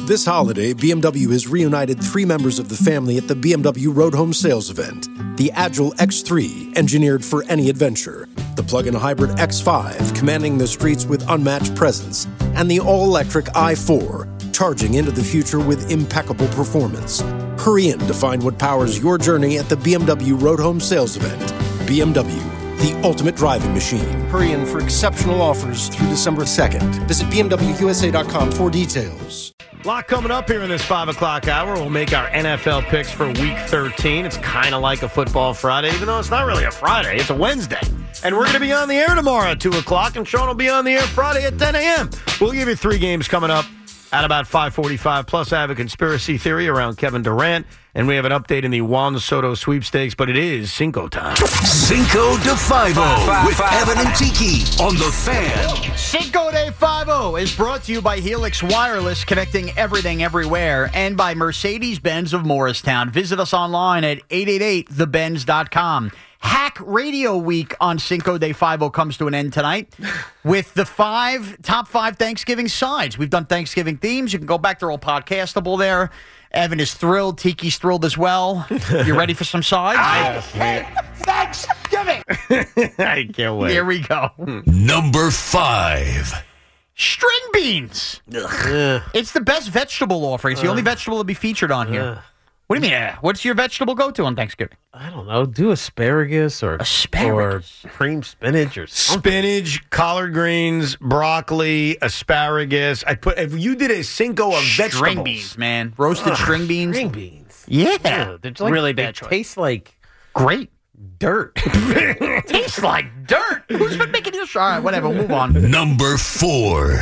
This holiday, BMW has reunited 3 members of the family at the BMW Road Home Sales event. The Agile X3, engineered for any adventure. The plug-in hybrid X5, commanding the streets with unmatched presence. And the all-electric i4, charging into the future with impeccable performance. Hurry in to find what powers your journey at the BMW Road Home Sales event. BMW, the ultimate driving machine. Hurry in for exceptional offers through December 2nd. Visit BMWUSA.com for details. A lot coming up here in this 5 o'clock hour. We'll make our NFL picks for Week 13. It's kind of like a football Friday, even though it's not really a Friday. It's a Wednesday. And we're going to be on the air tomorrow at 2 o'clock, and Sean will be on the air Friday at 10 a.m. We'll give you 3 games coming up at about 5:45. Plus, I have a conspiracy theory around Kevin Durant, and we have an update in the Juan Soto sweepstakes, but it is Cinco time. Cinco de Five-O with Evan and Tiki on The Fan. Cinco de Five-O is brought to you by Helix Wireless, connecting everything everywhere, and by Mercedes-Benz of Morristown. Visit us online at 888thebenz.com. Hack Radio Week on Cinco de Five-O comes to an end tonight with the top 5 Thanksgiving sides. We've done Thanksgiving themes. You can go back. They're all podcastable there. Evan is thrilled. Tiki's thrilled as well. You ready for some sides? I hate Thanksgiving. I can't wait. Here we go. Number 5. String beans. It's the best vegetable offering. It's the only vegetable to be featured on here. What do you mean? What's your vegetable go-to on Thanksgiving? I don't know. Do asparagus or cream spinach or something. Spinach, collard greens, broccoli, asparagus. If you did a Cinco of vegetables. String beans, man. Roasted string beans. String beans. Yeah. They're like, really they bad choice. taste like great dirt. Tastes like dirt. Who's been making this? All right, whatever. We'll move on. Number 4.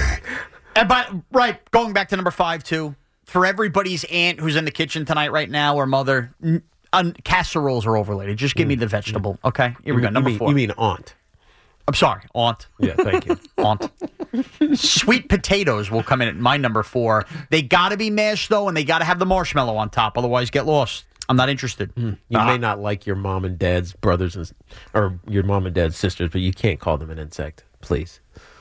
Going back to number 5, too. For everybody's aunt who's in the kitchen tonight right now or mother, casseroles are overrated. Just give me the vegetable. Okay, here we go. Number 4. You mean aunt? I'm sorry, aunt. Yeah, thank you. Aunt. Sweet potatoes will come in at my number 4. They got to be mashed, though, and they got to have the marshmallow on top. Otherwise, get lost. I'm not interested. You may not like your mom and dad's brothers or your mom and dad's sisters, but you can't call them an insect, please.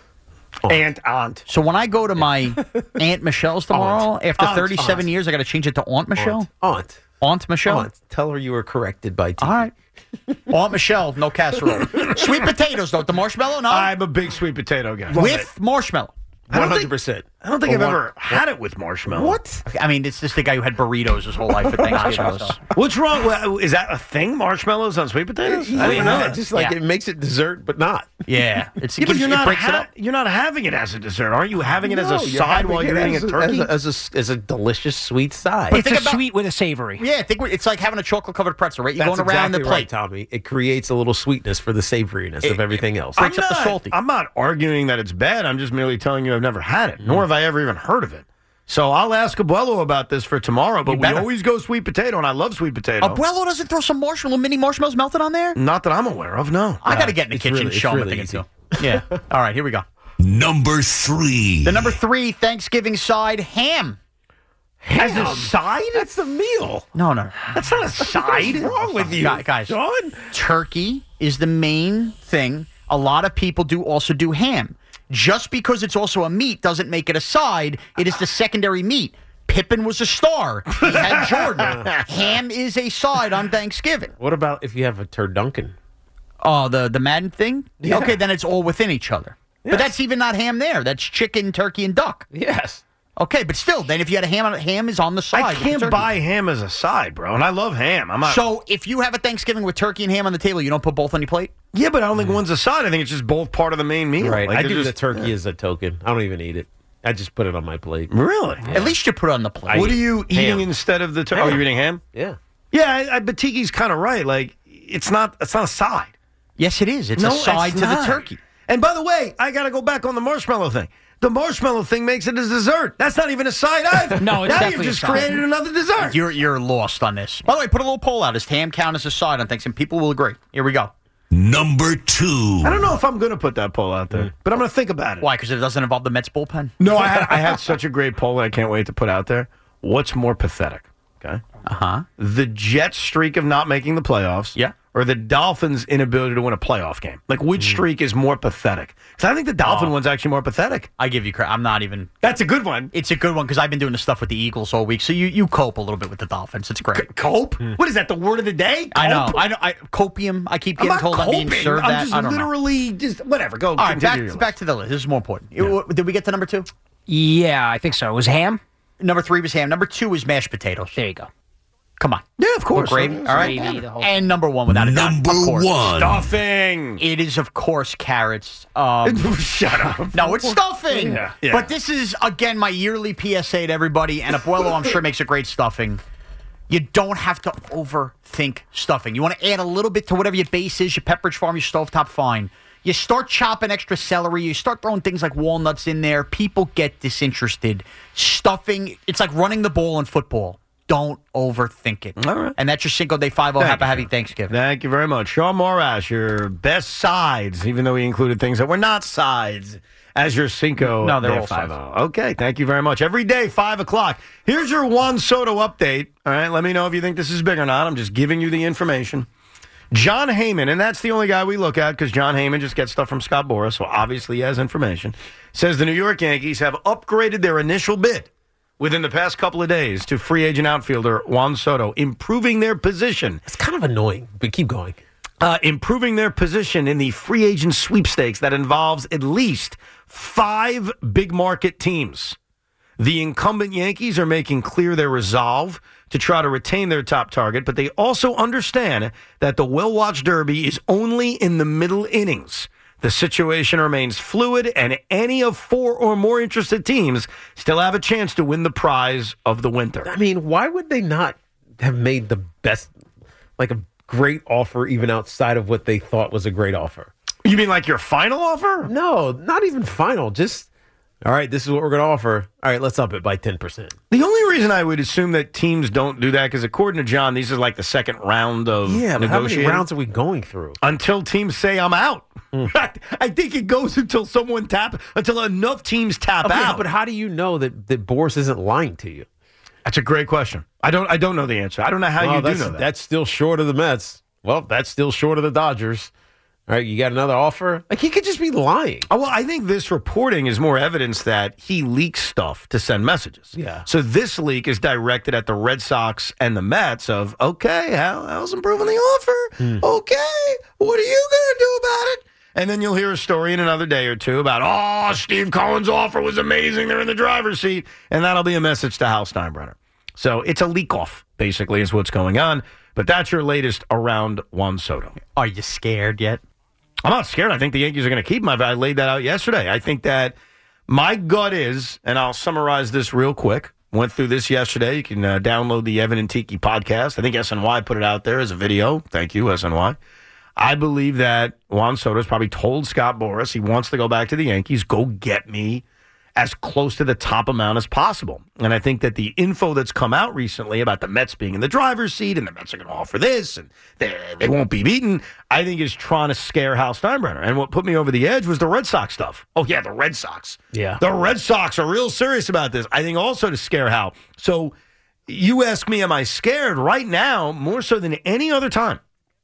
Aunt. So when I go to my Aunt Michelle's tomorrow, after 37 years, I got to change it to Aunt Michelle? Aunt Michelle? Aunt. Tell her you were corrected by Tiki. All right. Aunt Michelle, no casserole. Sweet potatoes, though. The marshmallow, no? I'm a big sweet potato guy. With marshmallow. 100%. I don't think I've ever had it with marshmallow. What? I mean, it's just the guy who had burritos his whole life at Thanksgiving. What's wrong? Is that a thing? Marshmallows on sweet potatoes? I didn't know that. Just like it makes it dessert, but not. Yeah. But you're not having it as a dessert. Aren't you having it as a side while you're eating a turkey? As a delicious sweet side. But it's a sweet with a savory. Yeah, it's like having a chocolate-covered pretzel, right? You're That's going around exactly the plate. right, Tommy. It creates a little sweetness for the savoriness of everything else. Except the salty. I'm not arguing that it's bad. I'm just merely telling you I've never had it, nor have I ever even heard of it. So I'll ask Abuelo about this for tomorrow, but we always go sweet potato, and I love sweet potato. Abuelo doesn't throw some mini marshmallows melted on there? Not that I'm aware of, no. I got to get in the kitchen and show him what they can do. Yeah. All right, here we go. Number 3. The number 3 Thanksgiving side, ham. As a side? That's the meal. No. That's not a side. What's wrong with you, guys? Sean? Turkey is the main thing. A lot of people also do ham. Just because it's also a meat doesn't make it a side. It is the secondary meat. Pippen was a star. He had Jordan. Ham is a side on Thanksgiving. What about if you have a turducken? Oh, the Madden thing? Yeah. Okay, then it's all within each other. Yes. But that's even not ham there. That's chicken, turkey, and duck. Yes. Okay, but still, then if you had a ham is on the side. I can't buy ham as a side, bro, and I love ham. So if you have a Thanksgiving with turkey and ham on the table, you don't put both on your plate? Yeah, but I don't think one's a side. I think it's just both part of the main meal. Right. Like I do the turkey as a token. I don't even eat it. I just put it on my plate. Really? Yeah. At least you put it on the plate. What are you eating instead of the turkey? Oh, you're eating ham? Yeah. Yeah, but Tiki's kind of right. Like, it's not a side. Yes, it is. It's a side to the turkey. And by the way, I got to go back on the marshmallow thing. The marshmallow thing makes it a dessert. That's not even a side either. No, it's now definitely you've just a side. created another dessert. You're lost on this. By the way, put a little poll out. Does ham count as a side on Thanksgiving? People will agree. Here we go. Number 2. I don't know if I'm going to put that poll out there, but I'm going to think about it. Why? Because it doesn't involve the Mets bullpen? No, I had such a great poll that I can't wait to put out there. What's more pathetic? Okay. Uh-huh. The Jets' streak of not making the playoffs. Yeah. or the Dolphins' inability to win a playoff game? Like, which streak is more pathetic? Because I think the Dolphin one's actually more pathetic. I give you credit. I'm not even. That's a good one. It's a good one because I've been doing the stuff with the Eagles all week. So you cope a little bit with the Dolphins. It's great. Cope? What is that, the word of the day? Cope? I know. Copium. I keep getting told I'm being served that. I'm just literally just whatever. Go. All right, back to the list. This is more important. Did we get to number 2? Yeah, I think so. It was ham? Number 3 was ham. Number 2 was mashed potatoes. There you go. Come on. Yeah, of course. Gravy. All right. Gravy, the whole And number 1, without a doubt. Number Of course. 1. Stuffing. It is, of course, carrots. Shut up. No, it's stuffing. Yeah. But this is, again, my yearly PSA to everybody. And Abuelo, I'm sure, makes a great stuffing. You don't have to overthink stuffing. You want to add a little bit to whatever your base is, your Pepperidge Farm, your stovetop, fine. You start chopping extra celery. You start throwing things like walnuts in there. People get disinterested. Stuffing, it's like running the ball in football. Don't overthink it. All right. And that's your Cinco de 5-0. Happy Thanksgiving. Thank you very much. Sean Morash, your best sides, even though he included things that were not sides, as your Cinco No, they're de all sides. 5-0. Okay, thank you very much. Every day, 5 o'clock. Here's your Juan Soto update. All right, let me know if you think this is big or not. I'm just giving you the information. John Heyman, and that's the only guy we look at because John Heyman just gets stuff from Scott Boras, so obviously he has information, says the New York Yankees have upgraded their initial bid within the past couple of days to free agent outfielder Juan Soto, improving their position. It's kind of annoying, but keep going. Improving their position in the free agent sweepstakes that involves at least 5 big market teams. The incumbent Yankees are making clear their resolve to try to retain their top target, but they also understand that the well-watched Derby is only in the middle innings. The situation remains fluid, and any of 4 or more interested teams still have a chance to win the prize of the winter. I mean, why would they not have made the best, like a great offer even outside of what they thought was a great offer? You mean like your final offer? No, not even final. Just, all right, this is what we're going to offer. All right, let's up it by 10%. The only reason I would assume that teams don't do that, because according to John, these are like the second round of Yeah, but how many negotiating. rounds are we going through? Until teams say I'm out. I think it goes until until enough teams tap Okay, out. but how do you know that Boras isn't lying to you? That's a great question. I don't know the answer. I don't know how you do know that. That's still short of the Mets. Well, that's still short of the Dodgers. All right, you got another offer? Like, he could just be lying. Oh, well, I think this reporting is more evidence that he leaks stuff to send messages. Yeah. So this leak is directed at the Red Sox and the Mets of, okay, how's improving the offer? Okay, what are you going to do about it? And then you'll hear a story in another day or two about, Steve Cohen's offer was amazing. They're in the driver's seat. And that'll be a message to Hal Steinbrenner. So it's a leak off, basically, is what's going on. But that's your latest around Juan Soto. Are you scared yet? I'm not scared. I think the Yankees are going to keep him. I laid that out yesterday. I think that my gut is, and I'll summarize this real quick. Went through this yesterday. You can download the Evan and Tiki podcast. I think SNY put it out there as a video. Thank you, SNY. I believe that Juan Soto has probably told Scott Boras he wants to go back to the Yankees. Go get me as close to the top amount as possible. And I think that the info that's come out recently about the Mets being in the driver's seat and the Mets are going to offer this and they won't be beaten, I think is trying to scare Hal Steinbrenner. And what put me over the edge was the Red Sox stuff. Oh, yeah, the Red Sox. Yeah. The Red Sox are real serious about this. I think also to scare Hal. So you ask me, am I scared? Right now, more so than any other time,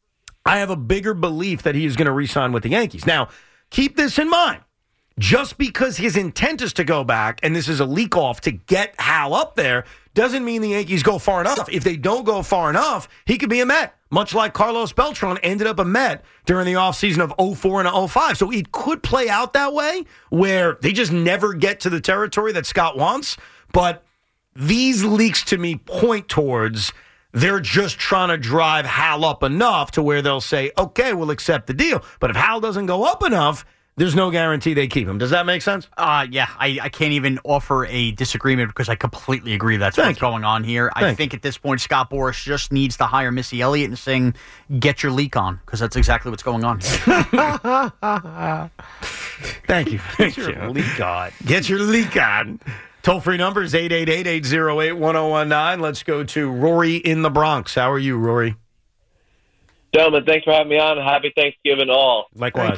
I have a bigger belief that he is going to re-sign with the Yankees. Now, keep this in mind. Just because his intent is to go back, and this is a leak off to get Hal up there, doesn't mean the Yankees go far enough. If they don't go far enough, he could be a Met, much like Carlos Beltran ended up a Met during the offseason of 04 and 05. So it could play out that way, where they just never get to the territory that Scott wants. But these leaks to me point towards they're just trying to drive Hal up enough to where they'll say, okay, we'll accept the deal. But if Hal doesn't go up enough, there's no guarantee they keep him. Does that make sense? Yeah, I can't even offer a disagreement because I completely agree that's what's going on here. I think at this point, Scott Boras just needs to hire Missy Elliott and sing, get your leak on, because that's exactly what's going on here. Thank you. Get your leak on. Get your leak on. Toll-free number is 888-808-1019. Let's go to Rory in the Bronx. How are you, Rory? Gentlemen, thanks for having me on. Happy Thanksgiving all. Likewise.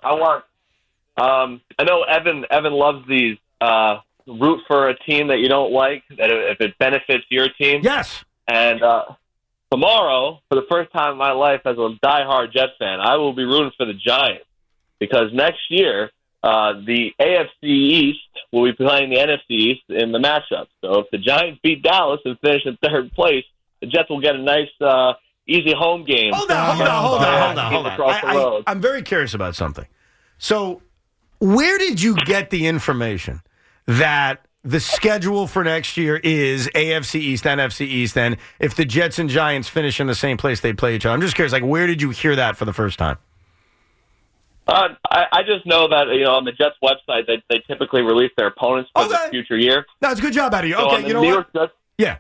I know Evan loves these. Root for a team that you don't like, that if it benefits your team. Yes. And so tomorrow, for the first time in my life as a diehard Jets fan, I will be rooting for the Giants because next year the AFC East will be playing the NFC East in the matchup. So if the Giants beat Dallas and finish in third place, the Jets will get a nice, easy home game. Hold on. Across the road. I'm very curious about something. So where did you get the information that the schedule for next year is AFC East, NFC East, and if the Jets and Giants finish in the same place, they play each other? I'm just curious, where did you hear that for the first time? I just know that, on the Jets website, they typically release their opponents for the future year. No, it's a good job out of you. So Okay, you know what? Jets, yeah.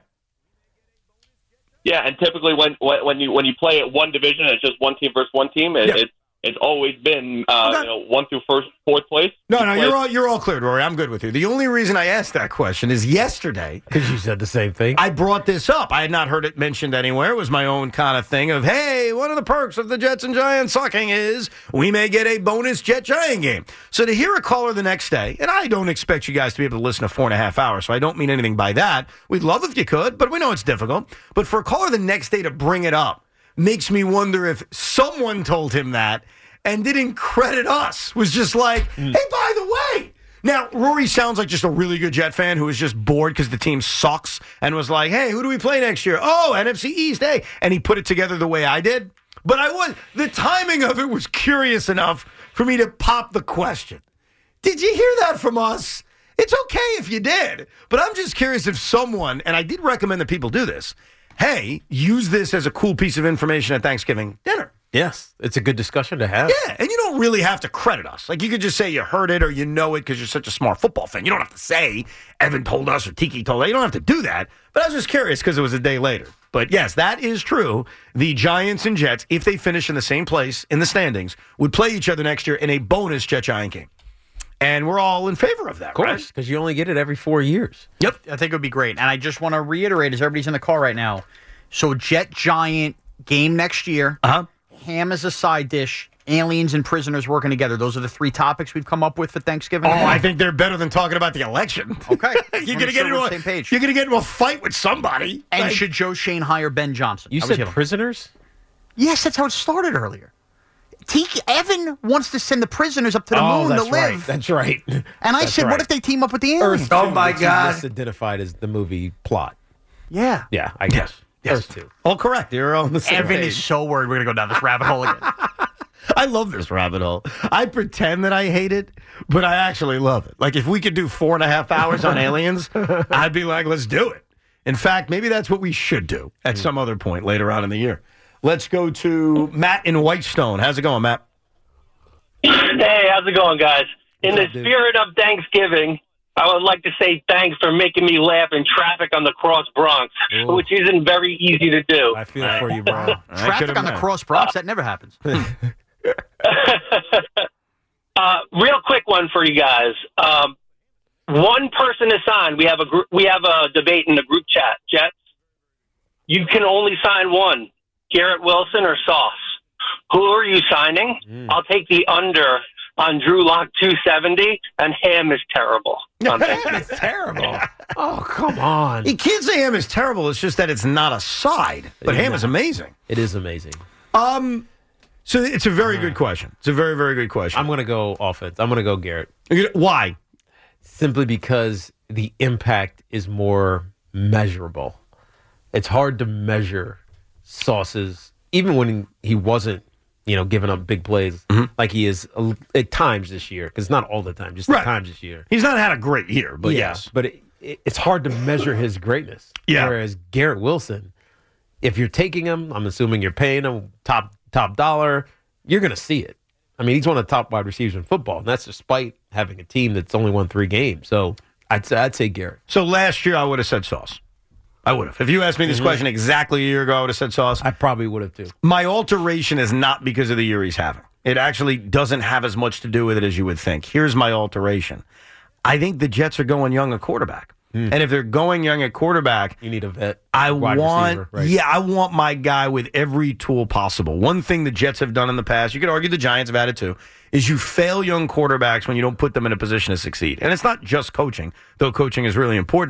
Yeah, and typically when you play at one division, it's just one team versus one team. It's always been 1 through fourth place. No, you're all cleared, Rory. I'm good with you. The only reason I asked that question is yesterday, Because you said the same thing. I brought this up. I had not heard it mentioned anywhere. It was my own kind of thing of, hey, one of the perks of the Jets and Giants sucking is we may get a bonus Jet-Giant game. So to hear a caller the next day, and I don't expect you guys to be able to listen to 4.5 hours, so I don't mean anything by that. We'd love if you could, but we know it's difficult. But for a caller the next day to bring it up makes me wonder if someone told him that and didn't credit us. Was just like, hey, by the way. Now, Rory sounds like just a really good Jet fan who was just bored because the team sucks and was like, hey, who do we play next year? Oh, NFC East, hey. And he put it together the way I did. But the timing of it was curious enough for me to pop the question. Did you hear that from us? It's okay if you did. But I'm just curious if someone, and I did recommend that people do this, hey, use this as a cool piece of information at Thanksgiving dinner. Yes, it's a good discussion to have. Yeah, and you don't really have to credit us. You could just say you heard it or you know it because you're such a smart football fan. You don't have to say Evan told us or Tiki told us. You don't have to do that. But I was just curious because it was a day later. But yes, that is true. The Giants and Jets, if they finish in the same place in the standings, would play each other next year in a bonus Jet-Giant game. And we're all in favor of that, Of course, because you only get it every 4 years. Yep. I think it would be great. And I just want to reiterate as everybody's in the car right now. So Jet-Giant game next year. Uh-huh. Ham as a side dish, aliens and prisoners working together. Those are the 3 topics we've come up with for Thanksgiving. Oh, I think they're better than talking about the election. Okay. You're going to get into same page. You're going to get into a fight with somebody. And should Joe Shane hire Ben Johnson? You said prisoners? Yes, that's how it started earlier. Evan wants to send the prisoners up to the moon to live. Right. That's right. And I said, what if they team up with the aliens? Earth 2, my God. Misidentified as the movie plot. Yeah. Yeah, I guess. Yes. Earth 2. All correct. You're on the same Evan page. is so worried we're going to go down this rabbit hole again. I love this rabbit hole. I pretend that I hate it, but I actually love it. If we could do 4.5 hours on aliens, I'd be like, let's do it. In fact, maybe that's what we should do at some other point later on in the year. Let's go to Matt in Whitestone. How's it going, Matt? Hey, how's it going, guys? In the spirit of Thanksgiving, I would like to say thanks for making me laugh in traffic on the Cross Bronx, which isn't very easy to do. I feel for you, bro. Traffic on the Cross Bronx, that never happens. Real quick one for you guys. One person assigned. We have a debate in the group chat. Jets, you can only sign one. Garrett Wilson or Sauce. Who are you signing? I'll take the under on Drew Lock 270, and Ham is terrible. It's terrible. Oh, come on. You can't say Ham is terrible. It's just that it's not a side. But Ham is amazing. It is amazing. So it's a very good question. It's a very, very good question. I'm going to go offense. I'm going to go Garrett. Why? Simply because the impact is more measurable. It's hard to measure Sauce's, even when he wasn't, giving up big plays like he is at times this year. Because not all the time, just at times this year. He's not had a great year, but yes. But it's hard to measure his greatness. Yeah. Whereas Garrett Wilson, if you're taking him, I'm assuming you're paying him top dollar, you're going to see it. I mean, he's one of the top wide receivers in football, and that's despite having a team that's only won 3 games. So I'd say Garrett. So last year I would have said Sauce. I would have. If you asked me this question exactly a year ago, I would have said Sauce. I probably would have too. My alteration is not because of the year he's having. It actually doesn't have as much to do with it as you would think. Here's my alteration. I think the Jets are going young at quarterback. And if they're going young at quarterback, you need a vet. I wide receiver, right? I want my guy with every tool possible. One thing the Jets have done in the past, you could argue the Giants have had it too, is you fail young quarterbacks when you don't put them in a position to succeed. And it's not just coaching, though coaching is really important.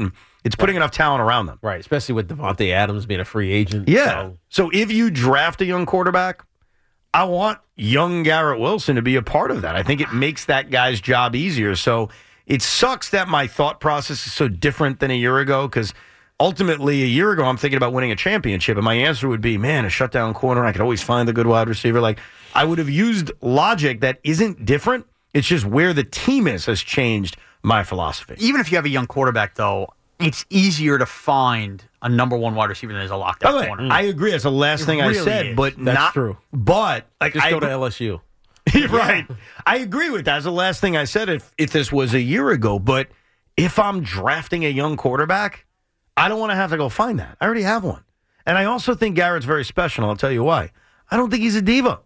It's putting enough talent around them. Right, especially with Devontae Adams being a free agent. Yeah. So if you draft a young quarterback, I want young Garrett Wilson to be a part of that. I think it makes that guy's job easier. So it sucks that my thought process is so different than a year ago because ultimately a year ago I'm thinking about winning a championship and my answer would be, man, a shutdown corner, I could always find a good wide receiver. Like I would have used logic that isn't different. It's just where the team is has changed my philosophy. Even if you have a young quarterback, though, it's easier to find a number one wide receiver than there's a lockdown corner. I agree. That's the last thing really I said, is. but That's not true. But like, Just go to LSU. Right. I agree with that. That's the last thing I said if this was a year ago. But if I'm drafting a young quarterback, I don't want to have to go find that. I already have one. And I also think Garrett's very special. I'll tell you why. I don't think he's a diva.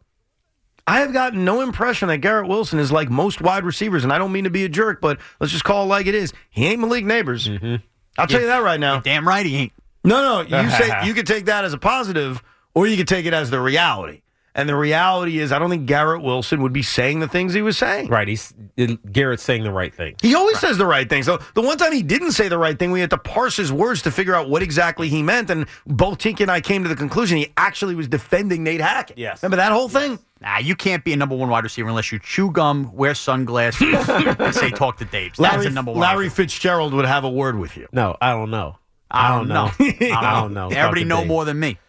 I have gotten no impression that Garrett Wilson is like most wide receivers, and I don't mean to be a jerk, but let's just call it like it is. He ain't Malik Neighbors. Mm-hmm. I'll tell you that right now. You're damn right he ain't. No. You say you could take that as a positive, or you could take it as the reality. And the reality is, I don't think Garrett Wilson would be saying the things he was saying. Right. Garrett's saying the right thing. He always says the right thing. So the one time he didn't say the right thing, we had to parse his words to figure out what exactly he meant. And both Tiki and I came to the conclusion he actually was defending Nate Hackett. Yes. Remember that whole thing? Nah, you can't be a number one wide receiver unless you chew gum, wear sunglasses, and say talk to Dave. That's a number one. Larry Fitzgerald would have a word with you. No, I don't know. I don't know. I don't know. Everybody know more than me.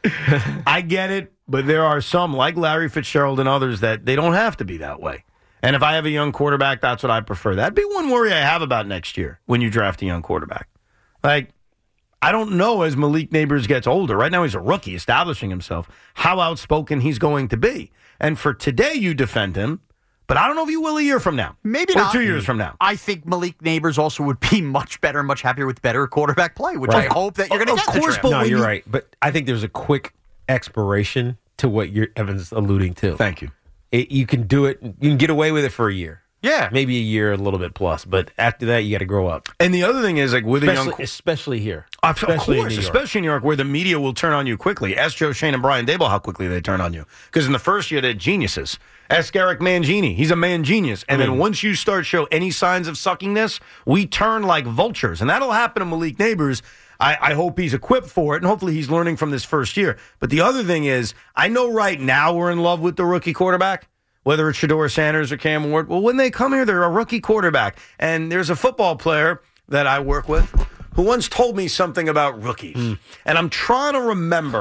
I get it, but there are some, like Larry Fitzgerald and others, that they don't have to be that way. And if I have a young quarterback, that's what I prefer. That'd be one worry I have about next year when you draft a young quarterback. Like, I don't know as Malik Neighbors gets older. Right now he's a rookie establishing himself, how outspoken he's going to be. And for today, you defend him, but I don't know if you will a year from now. Maybe or not. 2 years from now. I think Malik Neighbors also would be much better, much happier with better quarterback play, which I hope that you're going to get. Of course, but No, you're right. But I think there's a quick expiration to what Evan's alluding to. Thank you. You can do it. You can get away with it for a year. Yeah. Maybe a year, a little bit plus. But after that, you got to grow up. And the other thing is, like, with a young... Especially here. Especially in New York, where the media will turn on you quickly. Ask Joe Shane and Brian Daboll how quickly they turn on you. Because in the first year, they're geniuses. Ask Eric Mangini. He's a man genius. And then once you start show any signs of suckiness, we turn like vultures. And that'll happen to Malik Neighbors. I hope he's equipped for it, and hopefully he's learning from this first year. But the other thing is, I know right now we're in love with the rookie quarterback, whether it's Shedeur Sanders or Cam Ward. Well, when they come here, they're a rookie quarterback. And there's a football player that I work with who once told me something about rookies. And I'm trying to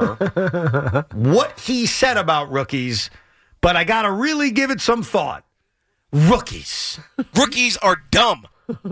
remember what he said about rookies, but I got to really give it some thought. Rookies. Rookies are dumb.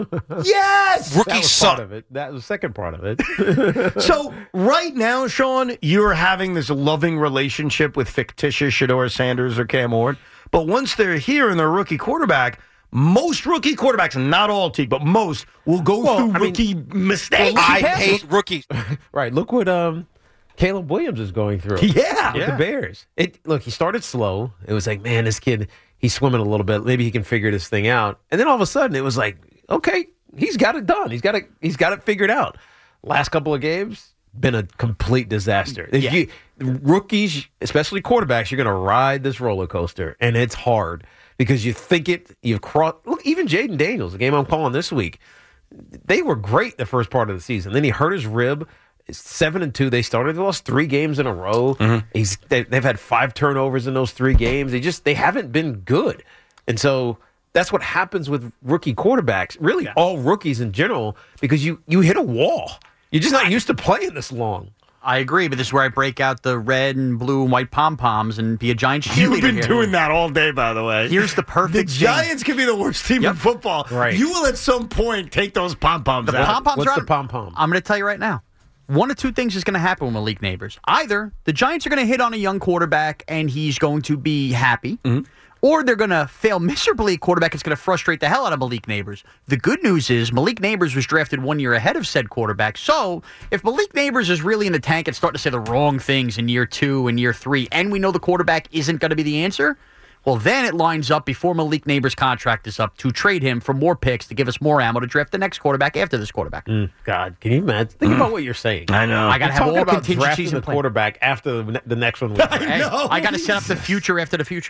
Yes! That Rookies was suck. part of it. That was the second part of it. So right now, Sean, you're having this loving relationship with fictitious Shedeur Sanders or Cam Ward. But once they're here and they're rookie quarterback, most rookie quarterbacks, not all, Teague, but most, will go through rookie mistakes. I hate rookies. Right. Look what Caleb Williams is going through. Yeah. With the Bears. Look, he started slow. It was like, man, this kid, he's swimming a little bit. Maybe he can figure this thing out. And then all of a sudden, it was like, okay, he's got it done. He's got it figured out. Last couple of games, been a complete disaster. Rookies, especially quarterbacks, you're going to ride this roller coaster, and it's hard because you think you've crossed. Look, even Jaden Daniels, the game I'm calling this week, they were great the first part of the season. Then he hurt his rib. It's 7-2. They lost 3 games in a row. Mm-hmm. They've had 5 turnovers in those 3 games. They haven't been good, and so that's what happens with rookie quarterbacks. Really, all rookies in general, because you hit a wall. You're just not used to playing this long. I agree, but this is where I break out the red and blue and white pom-poms and be a Giants cheerleader. You've been doing that all day, by the way. Here's the perfect The Giants can be the worst team in football. Right. You will at some point take those pom-poms out. Pom-poms What's are the pom-pom? I'm going to tell you right now. One of 2 things is going to happen with Malik Neighbors. Either the Giants are going to hit on a young quarterback and he's going to be happy, or they're going to fail miserably. A quarterback is going to frustrate the hell out of Malik Neighbors. The good news is Malik Neighbors was drafted 1 year ahead of said quarterback. So if Malik Neighbors is really in the tank and starting to say the wrong things in year 2 and year 3, and we know the quarterback isn't going to be the answer, well, then it lines up before Malik Neighbors' contract is up to trade him for more picks to give us more ammo to draft the next quarterback after this quarterback. God, can you imagine? Think about what you're saying. I know. I got to have all about contingencies drafting in the place. quarterback after the next one. Hey, I got to set up the future after the future.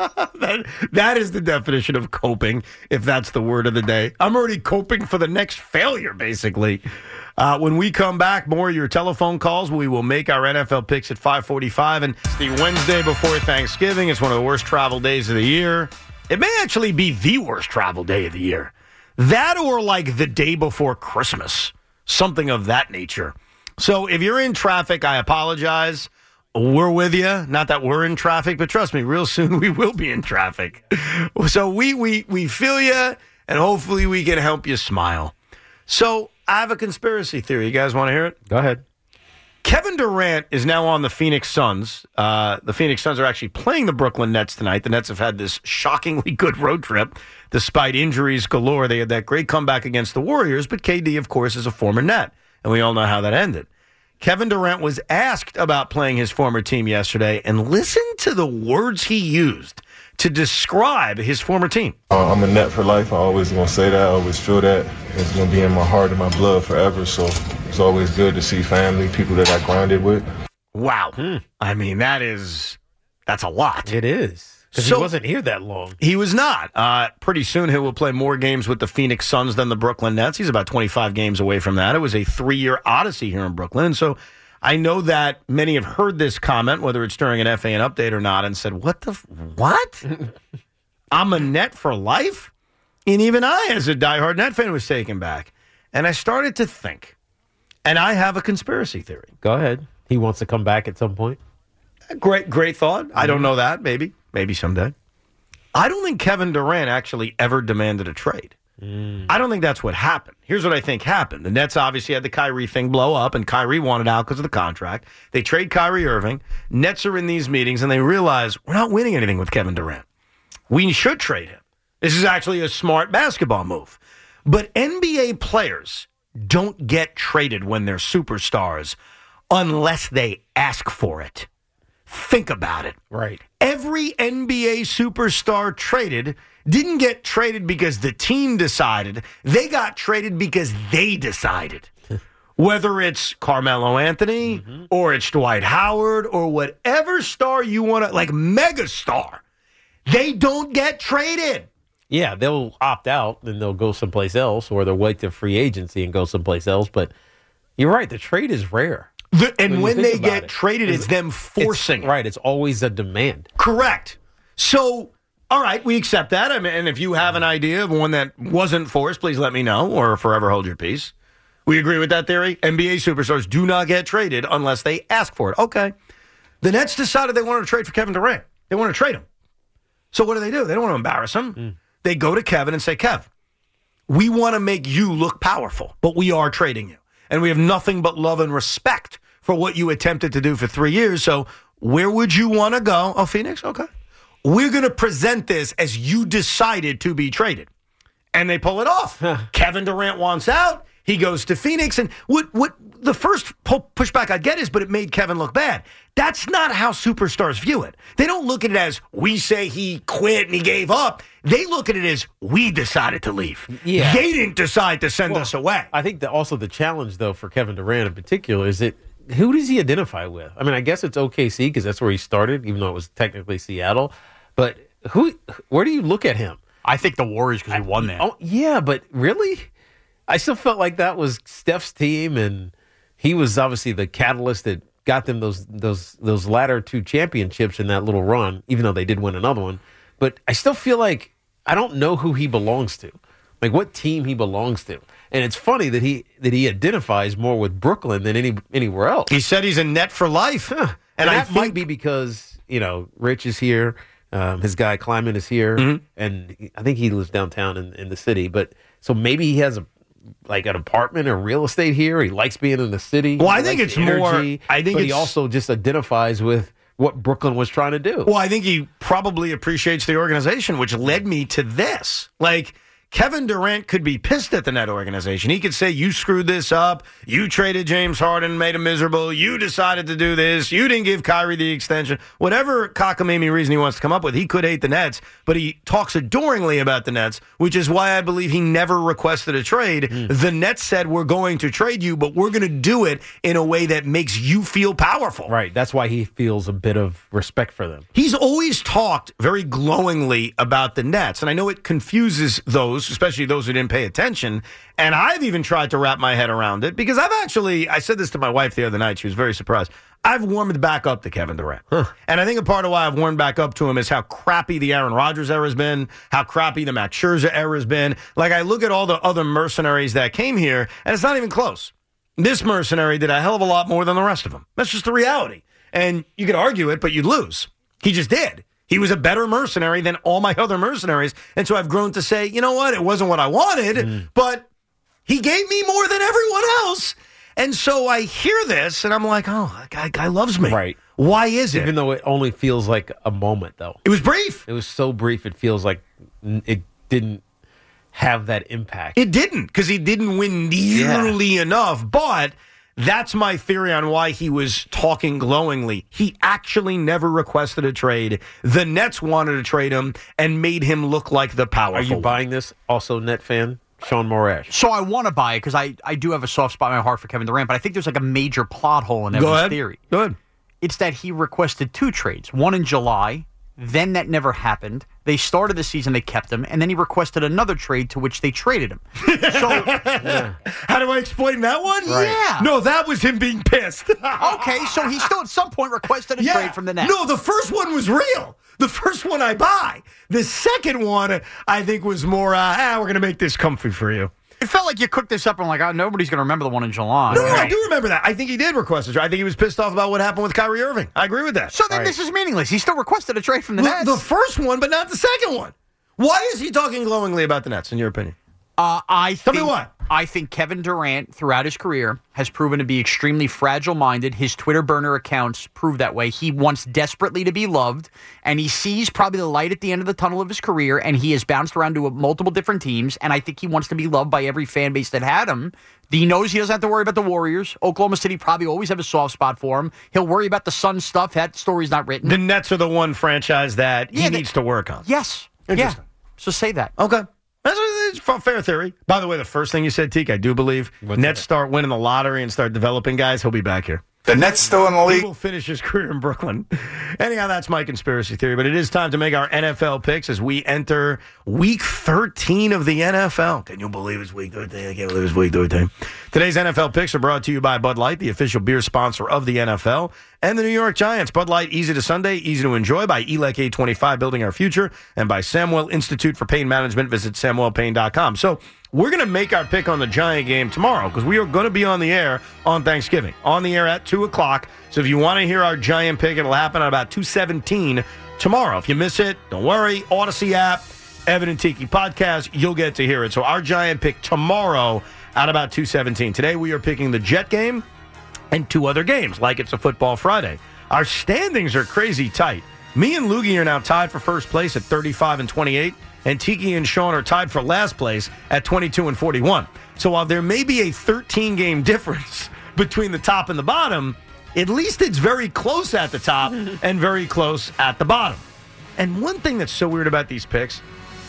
That is the definition of coping, if that's the word of the day. I'm already coping for the next failure, basically. When we come back, more of your telephone calls. We will make our NFL picks at 5:45, and it's the Wednesday before Thanksgiving. It's one of the worst travel days of the year. It may actually be the worst travel day of the year. That or like the day before Christmas, something of that nature. So if you're in traffic, I apologize. We're with you. Not that we're in traffic, but trust me, real soon we will be in traffic. So we feel you, and hopefully we can help you smile. So I have a conspiracy theory. You guys want to hear it? Go ahead. Kevin Durant is now on the Phoenix Suns. The Phoenix Suns are actually playing the Brooklyn Nets tonight. The Nets have had this shockingly good road trip despite injuries galore. They had that great comeback against the Warriors, but KD, of course, is a former Net, and we all know how that ended. Kevin Durant was asked about playing his former team yesterday, and listen to the words he used to describe his former team. I'm a Net for life. I always going to say that. I always feel that. It's going to be in my heart and my blood forever. So it's always good to see family, people that I grinded with. Wow. I mean, that's a lot. It is. Because he wasn't here that long. He was not. Pretty soon he will play more games with the Phoenix Suns than the Brooklyn Nets. He's about 25 games away from that. It was a 3-year odyssey here in Brooklyn. And so I know that many have heard this comment, whether it's during an FAN update or not, and said, what? I'm a Net for life? And even I, as a diehard Net fan, was taken back. And I started to think, and I have a conspiracy theory. Go ahead. He wants to come back at some point. Great thought. I don't know that. Maybe someday. I don't think Kevin Durant actually ever demanded a trade. I don't think that's what happened. Here's what I think happened. The Nets obviously had the Kyrie thing blow up, and Kyrie wanted out because of the contract. They trade Kyrie Irving. Nets are in these meetings, and they realize we're not winning anything with Kevin Durant. We should trade him. This is actually a smart basketball move. But NBA players don't get traded when they're superstars unless they ask for it. Think about it. Right. Every NBA superstar traded didn't get traded because the team decided. They got traded because they decided. Whether it's Carmelo Anthony or it's Dwight Howard or whatever star you want to, like megastar, they don't get traded. Yeah, they'll opt out and they'll go someplace else, or they'll wait to free agency and go someplace else. But you're right, the trade is rare. And when they get traded, it's them forcing. Right, it's always a demand. Correct. So, all right, we accept that. I mean, and if you have an idea of one that wasn't forced, please let me know, or forever hold your peace. We agree with that theory? NBA superstars do not get traded unless they ask for it. Okay. The Nets decided they wanted to trade for Kevin Durant. They want to trade him. So what do? They don't want to embarrass him. They go to Kevin and say, Kev, we want to make you look powerful, but we are trading you. And we have nothing but love and respect for what you attempted to do for 3 years. So where would you want to go? Oh, Phoenix? Okay. We're going to present this as you decided to be traded. And they pull it off. Kevin Durant wants out. He goes to Phoenix. And what the first pushback I'd get is, but it made Kevin look bad. That's not how superstars view it. They don't look at it as, we say he quit and he gave up. They look at it as, we decided to leave. Yeah. They didn't decide to send us away. I think that also the challenge, though, for Kevin Durant in particular is that who does he identify with? I mean, I guess it's OKC because that's where he started, even though it was technically Seattle. But where do you look at him? I think the Warriors because he won there. Oh, yeah, but really? I still felt like that was Steph's team, and he was obviously the catalyst that got them those latter two championships in that little run, even though they did win another one. But I still feel like I don't know who he belongs to, like what team he belongs to. And it's funny that he identifies more with Brooklyn than anywhere else. He said he's a Net for life. And that might be because, Rich is here, his guy Kleiman is here, and I think he lives downtown in the city. But so maybe he has an apartment or real estate here. He likes being in the city. Well, I think it's more. He also just identifies with what Brooklyn was trying to do. Well, I think he probably appreciates the organization, which led me to this. Kevin Durant could be pissed at the Net organization. He could say, you screwed this up. You traded James Harden, made him miserable. You decided to do this. You didn't give Kyrie the extension. Whatever cockamamie reason he wants to come up with, he could hate the Nets, but he talks adoringly about the Nets, which is why I believe he never requested a trade. The Nets said, we're going to trade you, but we're going to do it in a way that makes you feel powerful. Right. That's why he feels a bit of respect for them. He's always talked very glowingly about the Nets, and I know it confuses those knows, especially those who didn't pay attention. And I've even tried to wrap my head around it because I said this to my wife the other night. She was very surprised. I've warmed back up to Kevin Durant. And I think a part of why I've warmed back up to him is how crappy the Aaron Rodgers era has been, how crappy the Max Scherzer era has been. Like, I look at all the other mercenaries that came here, and it's not even close. This mercenary did a hell of a lot more than the rest of them. That's just the reality. And you could argue it, but you'd lose. He just did. He was a better mercenary than all my other mercenaries. And so I've grown to say, you know what? It wasn't what I wanted, but he gave me more than everyone else. And so I hear this, and I'm like, oh, that guy loves me. Right. Why is it? Even though it only feels like a moment, though. It was brief. It was so brief, it feels like it didn't have that impact. It didn't, because he didn't win nearly enough. But that's my theory on why he was talking glowingly. He actually never requested a trade. The Nets wanted to trade him and made him look like the powerful. Are you buying this? Also, Net fan? Sean Morash. So I want to buy it because I do have a soft spot in my heart for Kevin Durant, but I think there's like a major plot hole in Evan's theory. Go ahead. It's that he requested 2 trades, one in July, then that never happened. They started the season, they kept him, and then he requested another trade to which they traded him. So, how do I explain that one? Right. Yeah. No, that was him being pissed. Okay, so he still at some point requested a trade from the Nets. No, the first one was real. The first one I buy. The second one, I think, was more, we're going to make this comfy for you. It felt like you cooked this up and like, nobody's going to remember the one in July. No, I do remember that. I think he did request a trade. I think he was pissed off about what happened with Kyrie Irving. I agree with that. So then this is meaningless. He still requested a trade from the Nets. The first one, but not the second one. Why is he talking glowingly about the Nets, in your opinion? Tell me why. I think Kevin Durant, throughout his career, has proven to be extremely fragile-minded. His Twitter burner accounts prove that way. He wants desperately to be loved, and he sees probably the light at the end of the tunnel of his career, and he has bounced around to multiple different teams, and I think he wants to be loved by every fan base that had him. He knows he doesn't have to worry about the Warriors. Oklahoma City probably always have a soft spot for him. He'll worry about the Suns stuff. That story's not written. The Nets are the one franchise that he needs to work on. Yes. Interesting. Yeah. So say that. Okay. That's a fair theory. By the way, the first thing you said, Teak, I do believe Nets start winning the lottery and start developing guys, he'll be back here. The Nets still in the league. He will finish his career in Brooklyn. Anyhow, that's my conspiracy theory. But it is time to make our NFL picks as we enter Week 13 of the NFL. Can you believe it's Week 13? I can't believe it's Week 13. Today's NFL picks are brought to you by Bud Light, the official beer sponsor of the NFL, and the New York Giants. Bud Light, easy to Sunday, easy to enjoy, by ELEC 825, Building Our Future, and by Samuel Institute for Pain Management. Visit SamuelPain.com. So we're going to make our pick on the Giant game tomorrow because we are going to be on the air on Thanksgiving, on the air at 2 o'clock. So if you want to hear our Giant pick, it'll happen at about 2:17 tomorrow. If you miss it, don't worry. Odyssey app, Evan and Tiki podcast, you'll get to hear it. So our Giant pick tomorrow at about 2:17. Today we are picking the Jet game and 2 other games, like it's a football Friday. Our standings are crazy tight. Me and Loogie are now tied for first place at 35 and 28. And Tiki and Sean are tied for last place at 22 and 41. So while there may be a 13-game difference between the top and the bottom, at least it's very close at the top and very close at the bottom. And one thing that's so weird about these picks,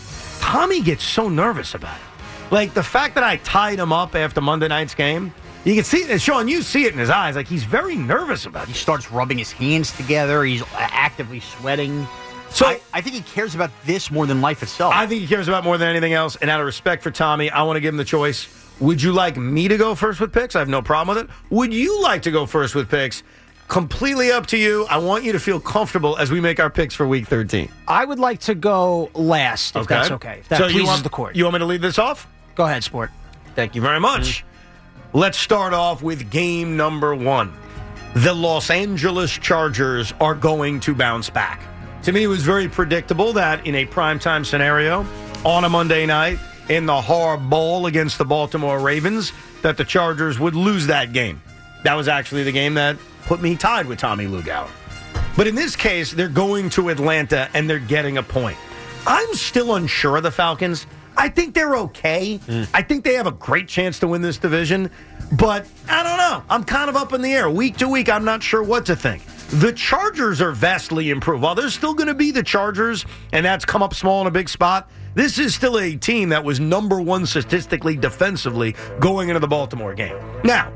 Tommy gets so nervous about it. Like the fact that I tied him up after Monday night's game, you can see it, Sean, you see it in his eyes. Like he's very nervous about it. He starts rubbing his hands together. He's actively sweating. So I think he cares about this more than life itself. I think he cares about more than anything else. And out of respect for Tommy, I want to give him the choice. Would you like me to go first with picks? I have no problem with it. Would you like to go first with picks? Completely up to you. I want you to feel comfortable as we make our picks for Week 13. I would like to go last, if that's okay. If that pleases the court. You want me to lead this off? Go ahead, Sport. Thank you very much. Let's start off with game number 1. The Los Angeles Chargers are going to bounce back. To me, it was very predictable that in a primetime scenario on a Monday night in the Hard Bowl against the Baltimore Ravens, that the Chargers would lose that game. That was actually the game that put me tied with Tommy Lugauer. But in this case, they're going to Atlanta and they're getting a point. I'm still unsure of the Falcons. I think they're okay. I think they have a great chance to win this division. But I don't know. I'm kind of up in the air. Week to week, I'm not sure what to think. The Chargers are vastly improved. While they're still going to be the Chargers, and that's come up small in a big spot, this is still a team that was number 1 statistically defensively going into the Baltimore game. Now,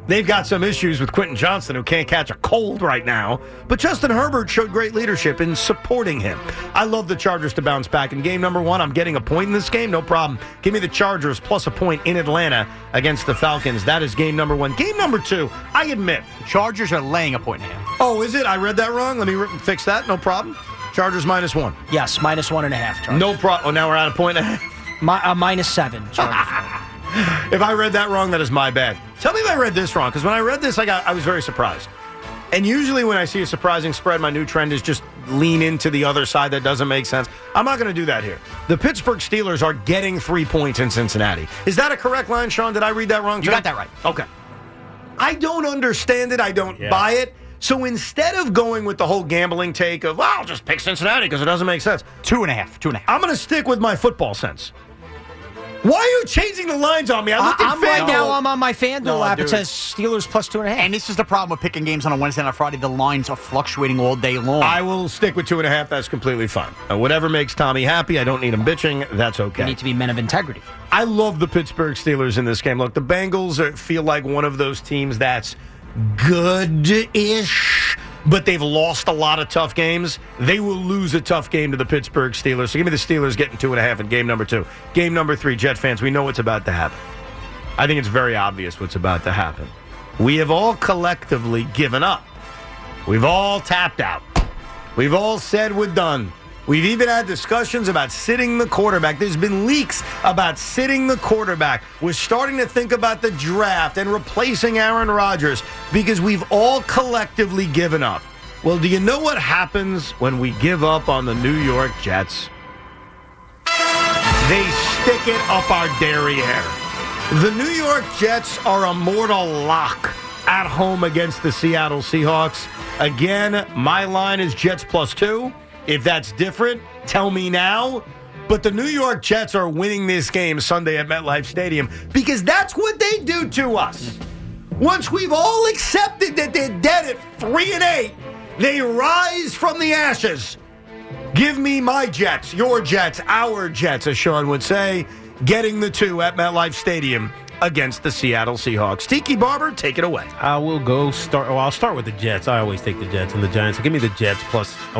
They've got some issues with Quentin Johnston, who can't catch a cold right now. But Justin Herbert showed great leadership in supporting him. I love the Chargers to bounce back. In game number 1, I'm getting a point in this game. No problem. Give me the Chargers plus a point in Atlanta against the Falcons. That is game number 1. Game number 2, I admit. Chargers are laying a point and a half. Oh, is it? I read that wrong. Let me fix that. No problem. Chargers -1. Yes, -1.5. Chargers. No problem. Oh, now we're at a point and a half. -7. Chargers. If I read that wrong, that is my bad. Tell me if I read this wrong, because when I read this, I was very surprised. And usually when I see a surprising spread, my new trend is just lean into the other side that doesn't make sense. I'm not going to do that here. The Pittsburgh Steelers are getting 3 points in Cincinnati. Is that a correct line, Sean? Did I read that wrong? You got that right. Okay. I don't understand it. I don't buy it. So instead of going with the whole gambling take of, well, I'll just pick Cincinnati because it doesn't make sense. 2.5. I'm going to stick with my football sense. Why are you changing the lines on me? I looked at FanDuel. Right now, I'm on my FanDuel app. Dude. It says Steelers plus 2.5. And this is the problem with picking games on a Wednesday and a Friday. The lines are fluctuating all day long. I will stick with 2.5. That's completely fine. Whatever makes Tommy happy. I don't need him bitching. That's okay. You need to be men of integrity. I love the Pittsburgh Steelers in this game. Look, the Bengals feel like one of those teams that's good-ish, but they've lost a lot of tough games. They will lose a tough game to the Pittsburgh Steelers. So give me the Steelers getting 2.5 in game number 2. Game number 3, Jet fans, we know what's about to happen. I think it's very obvious what's about to happen. We have all collectively given up. We've all tapped out. We've all said we're done. We've even had discussions about sitting the quarterback. There's been leaks about sitting the quarterback. We're starting to think about the draft and replacing Aaron Rodgers because we've all collectively given up. Well, do you know what happens when we give up on the New York Jets? They stick it up our derriere. The New York Jets are a mortal lock at home against the Seattle Seahawks. Again, my line is Jets +2. If that's different, tell me now. But the New York Jets are winning this game Sunday at MetLife Stadium because that's what they do to us. Once we've all accepted that they're dead at 3-8, they rise from the ashes. Give me my Jets, your Jets, our Jets, as Sean would say, getting the 2 at MetLife Stadium against the Seattle Seahawks. Tiki Barber, take it away. I'll start with the Jets. I always take the Jets and the Giants. So give me the Jets plus a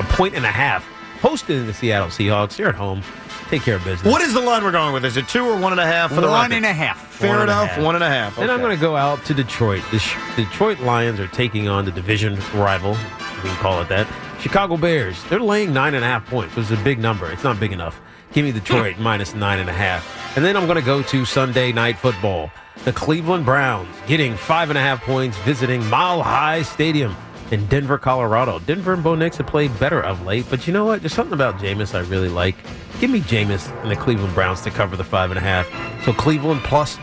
1.5. Hosting the Seattle Seahawks. You're at home. Take care of business. What is the line we're going with? Is it 2 or 1.5 for the record? 1.5. Fair enough, 1.5. Okay. Then I'm going to go out to Detroit. The Detroit Lions are taking on the division rival, we can call it that, Chicago Bears. They're laying 9.5 points, which is a big number. It's not big enough. Give me Detroit minus 9.5. And then I'm going to go to Sunday Night Football. The Cleveland Browns getting 5.5 points visiting Mile High Stadium in Denver, Colorado. Denver and Bo Nix have played better of late, but you know what? There's something about Jameis I really like. Give me Jameis and the Cleveland Browns to cover the 5.5. So Cleveland plus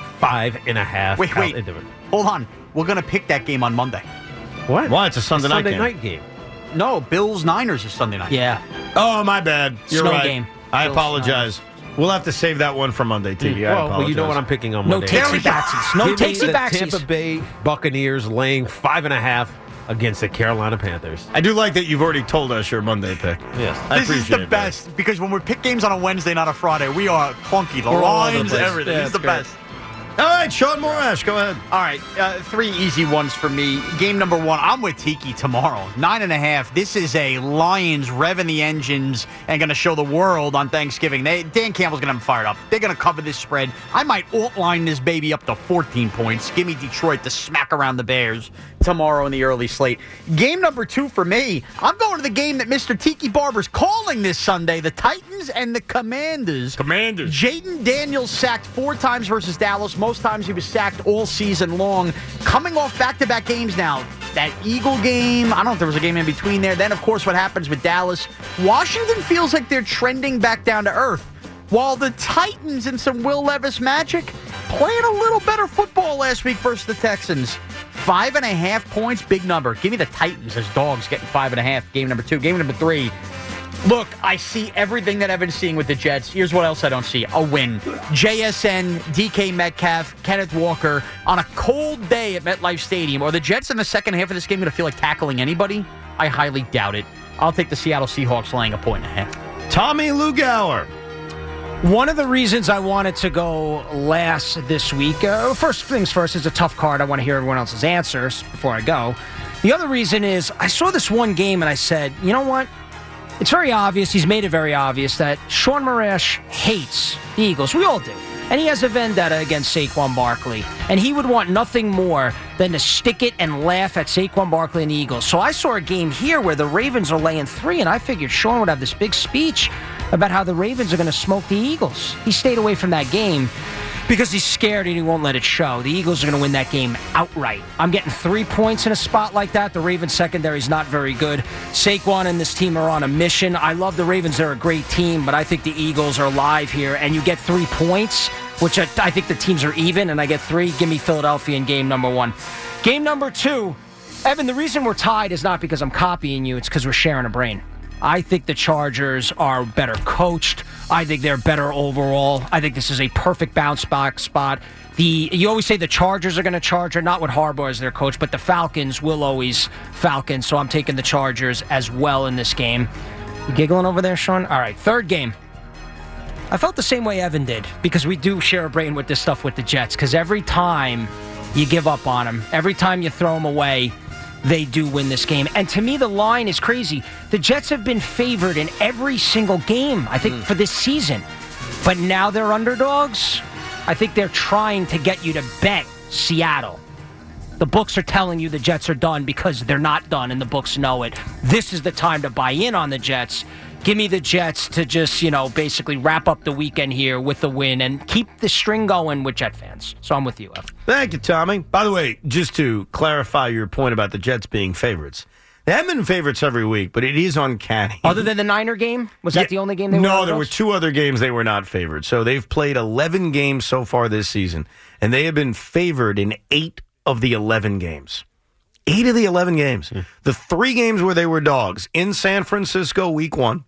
5.5. Wait. Hold on. We're going to pick that game on Monday. What? Why? It's a Sunday Sunday night night game. No, Bills-Niners is Sunday night. Yeah. Oh, my bad. You're Snow right. game. I apologize. We'll have to save that one for Monday, TV. I apologize. Well, you know what I'm picking on Monday. No takesy-backsies. No Give me the takesy-backsies. Tampa Bay Buccaneers laying 5.5 against the Carolina Panthers. I do like that you've already told us your Monday pick. Yes. I This appreciate is the best because when we pick games on a Wednesday, not a Friday, we are clunky. The We're all over the lines, place. everything. Yeah, This is the it's great. best. All right, Sean Morash, go ahead. All right, 3 easy ones for me. Game number 1, I'm with Tiki tomorrow. 9.5. This is a Lions revving the engines and going to show the world on Thanksgiving. Dan Campbell's going to have them fired up. They're going to cover this spread. I might alt-line this baby up to 14 points. Give me Detroit to smack around the Bears tomorrow in the early slate. Game number 2 for me, I'm going to the game that Mr. Tiki Barber's calling this Sunday, the Titans and the Commanders. Jaden Daniels sacked 4 times versus Dallas. Most times he was sacked all season long. Coming off back-to-back games now. That Eagle game, I don't know if there was a game in between there. Then, of course, what happens with Dallas. Washington feels like they're trending back down to earth. While the Titans and some Will Levis magic playing a little better football last week versus the Texans. 5.5 points, big number. Give me the Titans as dogs getting 5.5. Game number 2. Game number 3. Look, I see everything that I've been seeing with the Jets. Here's what else I don't see. A win. JSN, DK Metcalf, Kenneth Walker on a cold day at MetLife Stadium. Are the Jets in the second half of this game going to feel like tackling anybody? I highly doubt it. I'll take the Seattle Seahawks laying 1.5 points. Tommy Lugauer. One of the reasons I wanted to go last this week, first things first, it's a tough card. I want to hear everyone else's answers before I go. The other reason is I saw this one game and I said, you know what? It's very obvious, he's made it very obvious that Sean Marash hates the Eagles. We all do. And he has a vendetta against Saquon Barkley. And he would want nothing more than to stick it and laugh at Saquon Barkley and the Eagles. So I saw a game here where the Ravens are laying 3, and I figured Sean would have this big speech about how the Ravens are going to smoke the Eagles. He stayed away from that game because he's scared and he won't let it show. The Eagles are going to win that game outright. I'm getting 3 points in a spot like that. The Ravens secondary is not very good. Saquon and this team are on a mission. I love the Ravens. They're a great team, but I think the Eagles are live here. And you get 3 points, which I think the teams are even, and I get 3. Give me Philadelphia in game number 1. Game number 2, Evan, the reason we're tied is not because I'm copying you. It's because we're sharing a brain. I think the Chargers are better coached. I think they're better overall. I think this is a perfect bounce back spot. You always say the Chargers are going to charge, or not with Harbaugh as their coach, but the Falcons will always Falcon. So I'm taking the Chargers as well in this game. You giggling over there, Sean? All right, third game. I felt the same way Evan did, because we do share a brain with this stuff with the Jets, because every time you give up on them, every time you throw them away, they do win this game. And to me, the line is crazy. The Jets have been favored in every single game, I think, for this season. But now they're underdogs. I think they're trying to get you to bet Seattle. The books are telling you the Jets are done because they're not done, and the books know it. This is the time to buy in on the Jets. Give me the Jets to just, basically wrap up the weekend here with the win and keep the string going with Jet fans. So I'm with you, Ev. Thank you, Tommy. By the way, just to clarify your point about the Jets being favorites, they haven't been favorites every week, but it is uncanny. Other than the Niner game? Was that the only game they were? No, there were 2 other games they were not favored. So they've played 11 games so far this season, and they have been favored in 8 of the 11 games. 8 of the 11 games. The 3 games where they were dogs, in San Francisco week 1,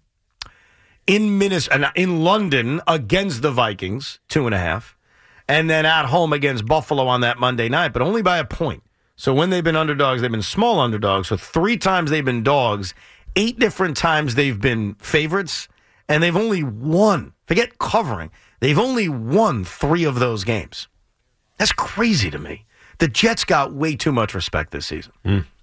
in London against the Vikings, 2.5, and then at home against Buffalo on that Monday night, but only by a point. So when they've been underdogs, they've been small underdogs. So 3 times they've been dogs, 8 different times they've been favorites, and they've only won. Forget covering. They've only won 3 of those games. That's crazy to me. The Jets got way too much respect this season.